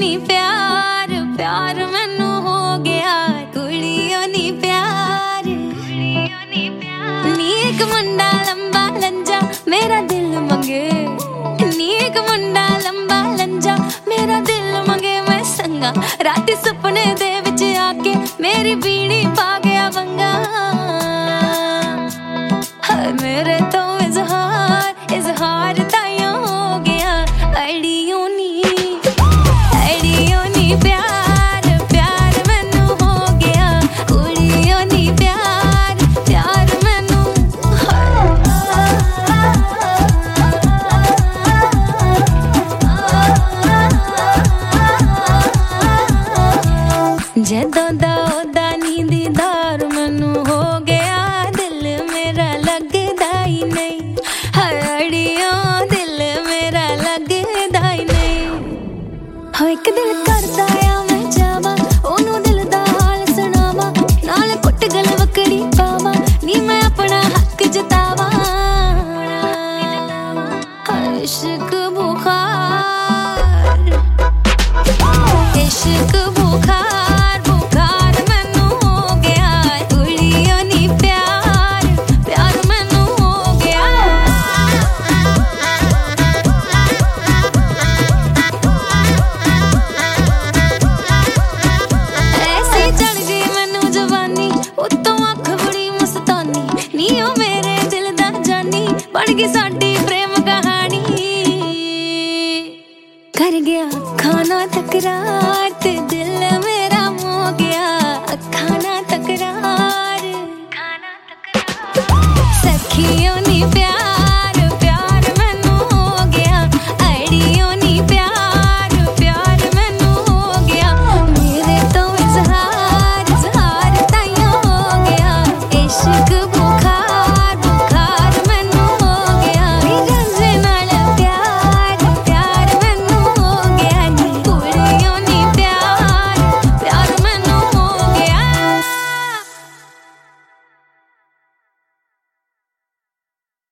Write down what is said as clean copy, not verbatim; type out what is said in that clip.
नी प्यार प्यार मैनू हो गया कुड़ियों नी प्यार नी एक मुंडा लंबा लंजा मेरा दिल मंगे नी एक मुंडा लंबा लंजा मेरा दिल मंगे मैं संगा रात सुपने दे विच आके मेरी बीड़ी पा गया वंगा मेरे तो इजहार ताइयों हो गया अड़ियों नी प्यार प्यार मैनू हो गया कुड़ियों नी प्यार प्यार मैनू जदों दा ओदा नी दीदार मैनू हो गया दिल मेरा लगदा ही नहीं अड़ियों दिल मेरा लगदा ही नहीं हाँ एक दिल करदा आ मैं जावा ओनू दिल दा हाल सुनावा नाल कुट गल वकड़ी पावा नी मैं अपना हक जतावा इश्क बुखार इश्क बुखार बुखार मैनू हो गया कुड़ियों नी प्यार प्यार मैनू हो गया ऐसे चढ़ गई मैनू जवानी उत्तों अख बड़ी मस्तानी नी ओ मेरे दिल दा जानी बन गई साडी प्रेम कहानी कर गया खाना तकरार